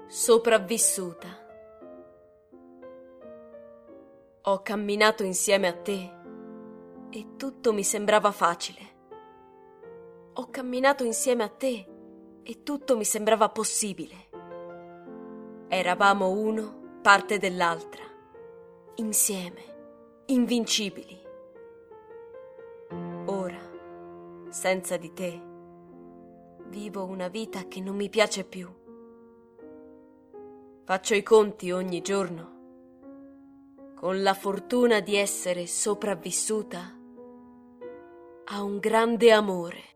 Sopravvissuta. Ho camminato insieme a te e tutto mi sembrava facile. Ho camminato insieme a te e tutto mi sembrava possibile. Eravamo uno parte dell'altra, insieme, invincibili. Ora, senza di te, vivo una vita che non mi piace più. Faccio i conti ogni giorno con la fortuna di essere sopravvissuta a un grande amore.